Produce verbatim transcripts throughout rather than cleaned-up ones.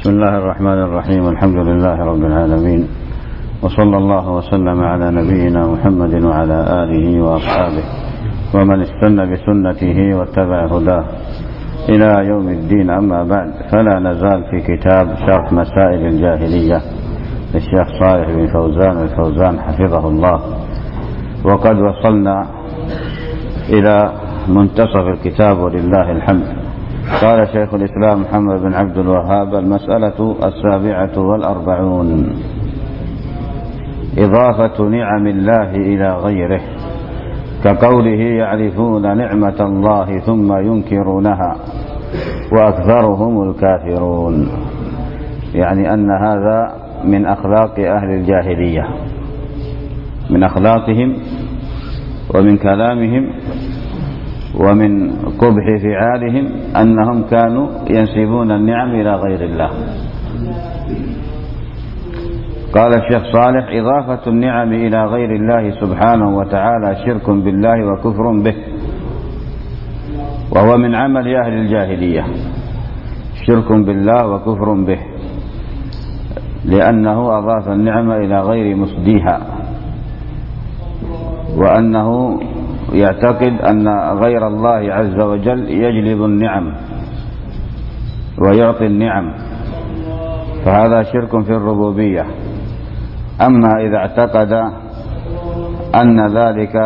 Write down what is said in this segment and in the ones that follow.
بسم الله الرحمن الرحيم. الحمد لله رب العالمين، وصلى الله وسلم على نبينا محمد وعلى آله وأصحابه ومن استنى بسنته واتبع هداه إلى يوم الدين. أما بعد، فلا نزال في كتاب شرح مسائل الجاهلية للشيخ صالح بن فوزان الفوزان حفظه الله، وقد وصلنا إلى منتصف الكتاب ولله الحمد. قال شيخ الإسلام محمد بن عبد الوهاب: المسألة السابعة والأربعون: إضافة نعم الله إلى غيره، كقوله: يعرفون نعمة الله ثم ينكرونها وأكثرهم الكافرون. يعني أن هذا من أخلاق أهل الجاهلية، من أخلاقهم ومن كلامهم ومن قبح فعالهم أنهم كانوا ينسبون النعم إلى غير الله. قال الشيخ صالح: إضافة النعم إلى غير الله سبحانه وتعالى شرك بالله وكفر به، وهو من عمل أهل الجاهلية، شرك بالله وكفر به، لأنه أضاف النعمة إلى غير مسديها، وأنه يعتقد أن غير الله عز وجل يجلب النعم ويعطي النعم، فهذا شرك في الربوبية. أما إذا اعتقد أن ذلك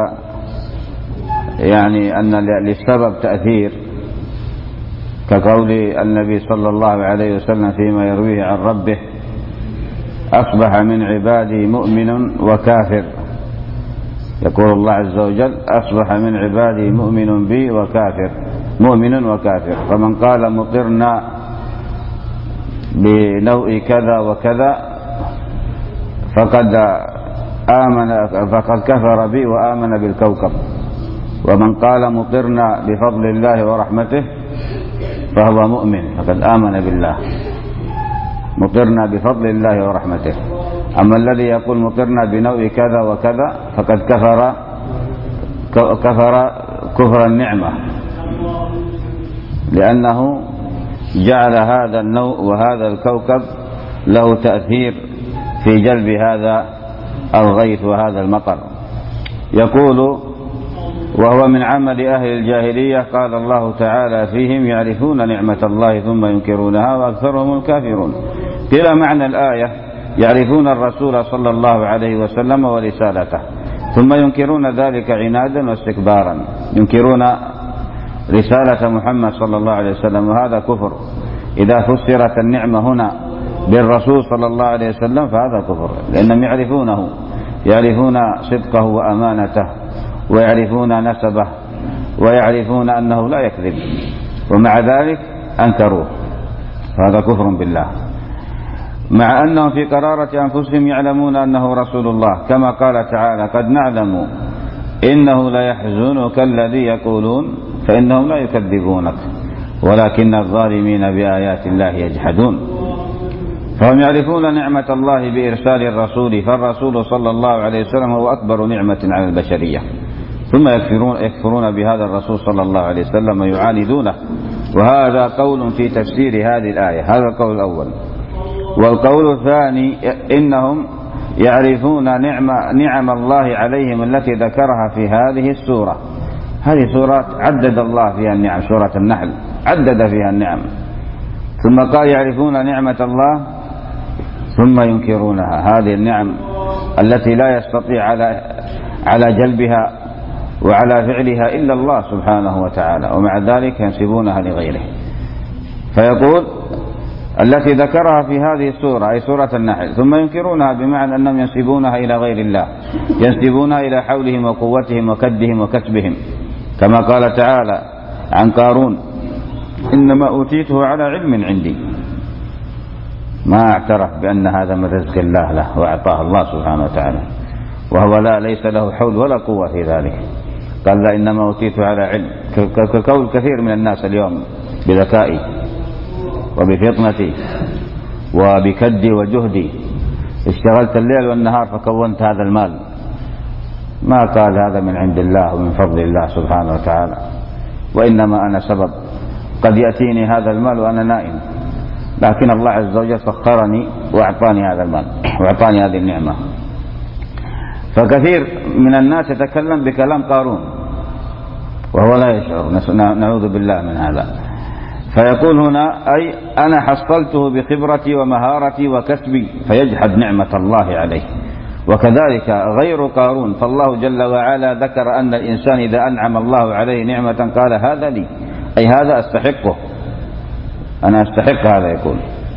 يعني أن للسبب تأثير، كقول النبي صلى الله عليه وسلم فيما يرويه عن ربه: أصبح من عبادي مؤمن وكافر. يقول الله عز وجل: أصبح من عبادي مؤمن بي وكافر، مؤمن وكافر. فمن قال مطرنا بنوع كذا وكذا فقد آمن، فقد كفر بي وآمن بالكوكب. ومن قال مطرنا بفضل الله ورحمته فهو مؤمن، فقد آمن بالله. مطرنا بفضل الله ورحمته. أما الذي يقول مطرنا بنوع كذا وكذا فقد كفر كفر كفر النعمة، لأنه جعل هذا النوع وهذا الكوكب له تأثير في جلب هذا الغيث وهذا المطر. يقول: وهو من عمل أهل الجاهلية. قال الله تعالى فيهم: يعرفون نعمة الله ثم ينكرونها وأكثرهم الكافرون. قيل معنى الآية: يعرفون الرسول صلى الله عليه وسلم ورسالته ثم ينكرون ذلك عنادا واستكبارا، ينكرون رسالة محمد صلى الله عليه وسلم، وهذا كفر. إذا فسرت النعمة هنا بالرسول صلى الله عليه وسلم فهذا كفر، لأنهم يعرفونه، يعرفون صدقه وأمانته، ويعرفون نسبه، ويعرفون أنه لا يكذب، ومع ذلك أنكروه، فهذا كفر بالله، مع أنهم في قرارة أنفسهم يعلمون أنه رسول الله، كما قال تعالى: قد نعلم إنه ليحزنك الذي يقولون فإنهم لا يكذبونك ولكن الظالمين بآيات الله يجحدون. فهم يعرفون نعمة الله بإرسال الرسول، فالرسول صلى الله عليه وسلم هو أكبر نعمة على البشرية، ثم يكفرون, يكفرون بهذا الرسول صلى الله عليه وسلم ويعاندونه. وهذا قول في تفسير هذه الآية، هذا القول الأول. والقول الثاني: إنهم يعرفون نعم, نعم الله عليهم التي ذكرها في هذه السورة. هذه سورة عدد الله فيها النعم، سورة النحل عدد فيها النعم، ثم قال: يعرفون نعمة الله ثم ينكرونها. هذه النعم التي لا يستطيع على على جلبها وعلى فعلها إلا الله سبحانه وتعالى، ومع ذلك ينسبونها لغيره. فيقول: التي ذكرها في هذه السورة، أي سورة النحل، ثم ينكرونها، بمعنى أنهم ينسبونها إلى غير الله، ينسبونها إلى حولهم وقوتهم وكدهم وكسبهم، كما قال تعالى عن قارون: إنما أوتيته على علم عندي. ما اعترف بأن هذا من رزق الله له وأعطاه الله سبحانه وتعالى، وهو لا ليس له حول ولا قوة في ذلك. قال: لا، إنما أوتيته على علم، كقول كثير من الناس اليوم: بذكائي وبفطنتي وبكدي وجهدي اشتغلت الليل والنهار فكونت هذا المال. ما قال هذا من عند الله ومن فضل الله سبحانه وتعالى، وإنما أنا سبب. قد يأتيني هذا المال وأنا نائم، لكن الله عز وجل سخرني وأعطاني هذا المال وأعطاني هذه النعمة. فكثير من الناس يتكلم بكلام قارون وهو لا يشعر، نعوذ بالله من هذا. فيقول هنا أي أنا حصلته بخبرتي ومهارتي وكسبي، فيجحد نعمة الله عليه. وكذلك غير قارون، فالله جل وعلا ذكر أن الإنسان إذا أنعم الله عليه نعمة قال هذا لي، أي هذا أستحقه، أنا أستحق هذا يقول،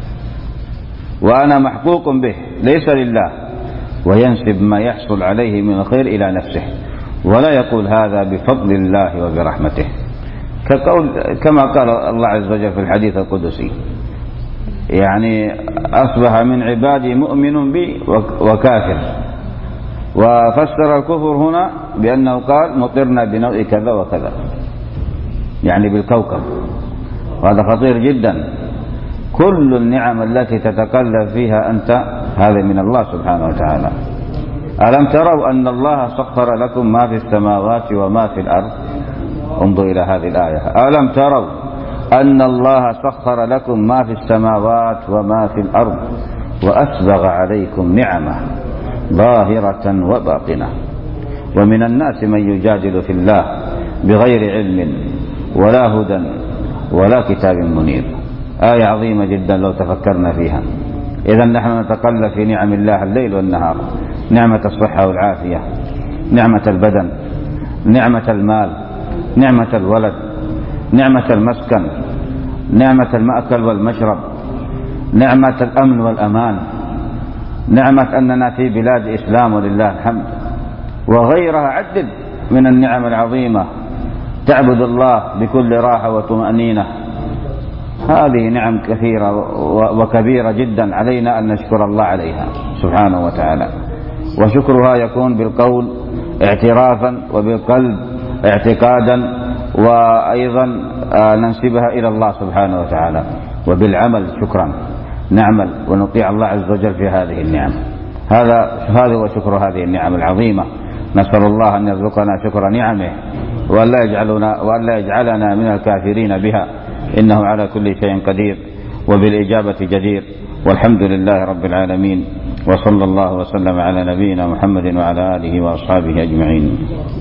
وأنا محقوق به ليس لله، وينسب ما يحصل عليه من الخير إلى نفسه، ولا يقول هذا بفضل الله وبرحمته، كقول كما قال الله عز وجل في الحديث القدسي، يعني أصبح من عبادي مؤمن بي وكافر. وفسر الكفر هنا بأنه قال مطرنا بنوع كذا وكذا، يعني بالكوكب، وهذا خطير جدا. كل النعم التي تتكلم فيها أنت هذا من الله سبحانه وتعالى. ألم تروا أن الله سخر لكم ما في السماوات وما في الأرض؟ انظر إلى هذه الآية، ألم تروا أن الله سخر لكم ما في السماوات وما في الأرض وأسبغ عليكم نعمه ظاهرة وباطنة، ومن الناس من يجادل في الله بغير علم ولا هدى ولا كتاب منير. آية عظيمة جدا لو تفكرنا فيها. إذا نحن نتقلب في نعم الله الليل والنهار، نعمة الصحة والعافية، نعمة البدن، نعمة المال، نعمة الولد، نعمة المسكن، نعمة المأكل والمشرب، نعمة الأمن والأمان، نعمة أننا في بلاد إسلام ولله الحمد، وغيرها عدد من النعم العظيمة، تعبد الله بكل راحة وطمأنينة. هذه نعم كثيرة وكبيرة جدا، علينا أن نشكر الله عليها سبحانه وتعالى. وشكرها يكون بالقول اعترافا، وبالقلب اعتقادا، وأيضا ننسبها إلى الله سبحانه وتعالى، وبالعمل شكرا، نعمل ونطيع الله عز وجل في هذه النعم. هذا هذا هو شكر هذه النعم العظيمة. نسأل الله أن يرزقنا شكر نعمه، وأن لا يجعلنا وأن لا يجعلنا من الكافرين بها، إنه على كل شيء قدير وبالإجابة جدير. والحمد لله رب العالمين، وصلى الله وسلم على نبينا محمد وعلى آله وأصحابه أجمعين.